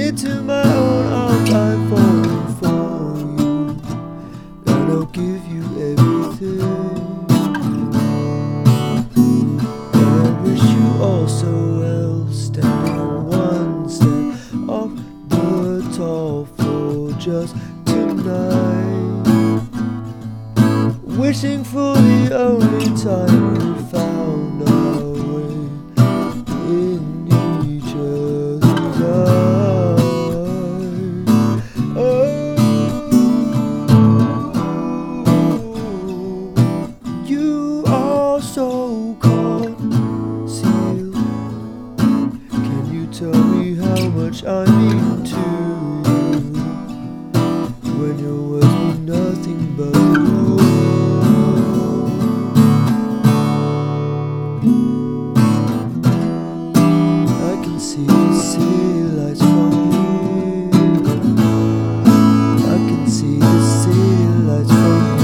into my own arms, I'm falling for you, and I'll give you everything. And I wish you all so well, standing one step off the tall floor just tonight, wishing for the only time we found our way in each other's eyes. Oh, you are so concealed. Can you tell me how much I mean to you when your words mean nothing but the I can see the city lights from here. I can see the city lights from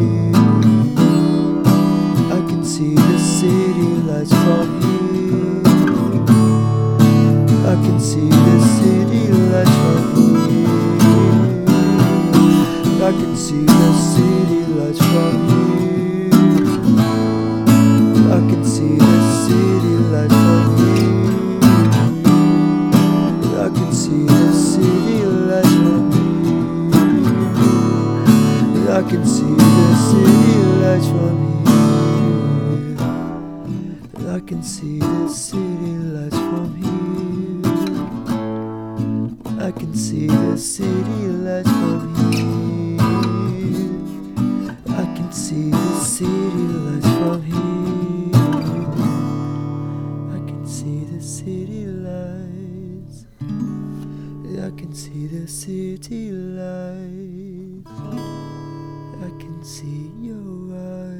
here. I can see the city lights from here. I can see the city lights from here. I can see the city lights from here. I can see the city lights from here. I can see the city lights from here. I can see the city lights from here. I can see the city lights from here. I can see the city lights from here. I can see the city lights from here. I can see the city lights. I can see the city lights. I can see your eyes.